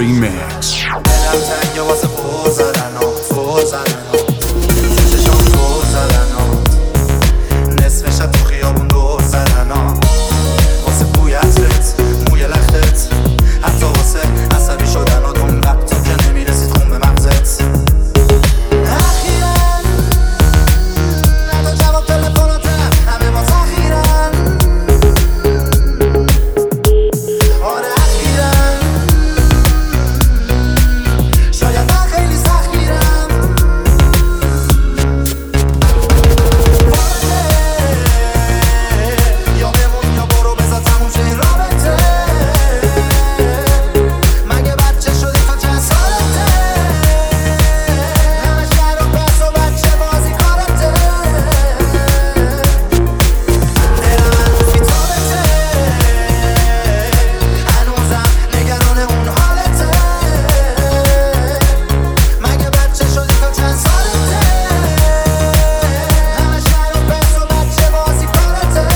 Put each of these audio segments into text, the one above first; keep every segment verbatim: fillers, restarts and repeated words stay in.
Remix. دلم تنگه واسه پول زدن و پول زدن و چشام پول زدن و نصف شب تو خیابون دور زدن و واسه بوی عطرت موی لختت حتی واسه عصبی شدن و اون وقتا که نمیرسید خون به مغزت. اخیراً حتی جواب تلفناتم همه ما تاخیرن. آره اخیراً شاید من خیلی سختگیرم. یا بمون یا برو بذار تموم شه این رابطه. مگه بچه شدی تا چند سالته؟ همش در و پس و بچه بازی کارته. دلم هنوز بی تابته، هنوزم نگران اون حالته. مگه بچه شدی تا چند سالته؟ همش در و پس و بچه بازی کارته.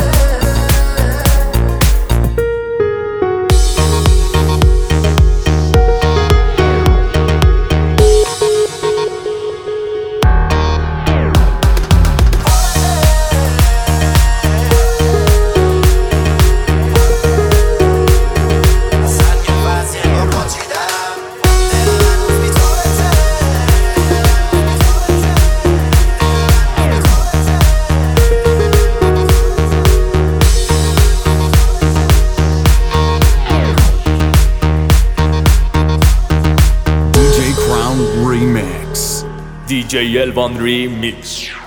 سنگ وزیه با پاچیدم. دلم هنوز بی تابته. D J Crown Remix. دی جی Elvan Remix.